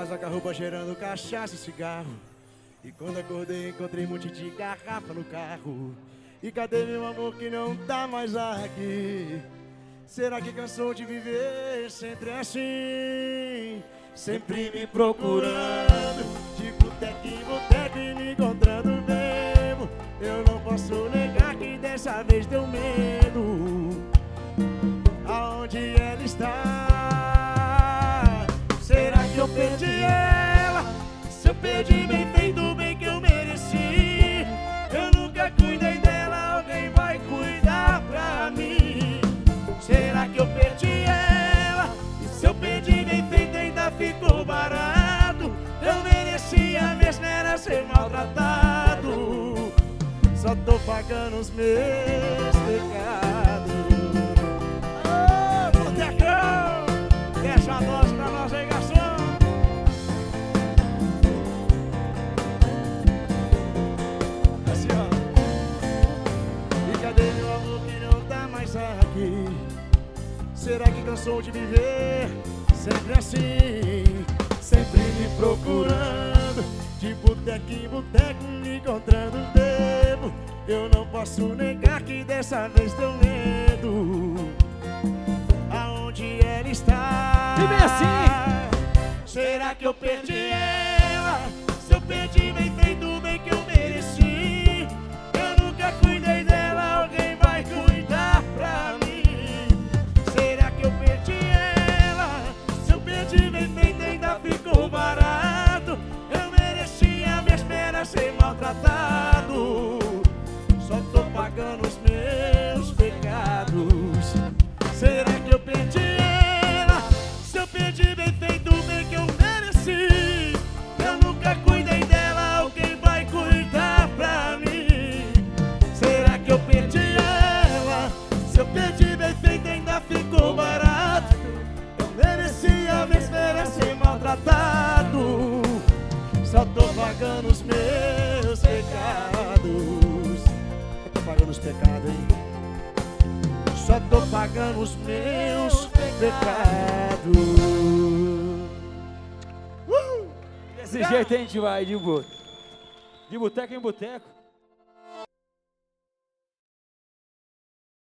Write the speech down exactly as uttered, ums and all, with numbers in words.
casa com a roupa cheirando cachaça e cigarro. E quando acordei encontrei um monte de garrafa no carro. E cadê meu amor que não tá mais aqui? Será que cansou de viver sempre assim? Sempre me procurando, de boteco em boteco e me encontrando mesmo. Eu não posso negar que dessa vez deu medo. Aonde ela está? Será que eu perdi ela? Se eu perdi bem feito o bem que eu mereci. Eu nunca cuidei dela, alguém vai cuidar pra mim. Será que eu perdi ela? E se eu perdi bem feito ainda ficou barato? Eu merecia mesmo era ser maltratado. Só tô pagando os meus pecados. Ô, botecão! Deixa a dose pra nós aí, garçom. Assim, ó. E cadê meu amor que não tá mais aqui? Será que cansou de viver sempre assim? Sempre me procurando, de boteco em boteco me encontrando devo. Eu não posso negar que dessa vez deu medo. Aonde ela está? E bem assim. Será que eu perdi ela? Se eu perdi bem feito o bem que eu mereci. Eu nunca cuidei dela, alguém vai cuidar pra mim. Será que eu perdi ela? Se eu perdi bem feito ainda ficou barato. Eu merecia mesmo era ser maltratado. Só tô pagando os meus pecados. Será que eu perdi ela? Se eu perdi bem feito o bem que eu mereci. Eu nunca cuidei dela, alguém vai cuidar pra mim. Será que eu perdi ela? Se eu perdi bem feito ainda ficou barato. Eu merecia mesmo era ser maltratado. Só tô pagando os meus pecados. Eu tô pagando os pecados, hein? Só tô pagando os meus pecados. Desse jeito a gente vai de boteco, de boteco em boteco.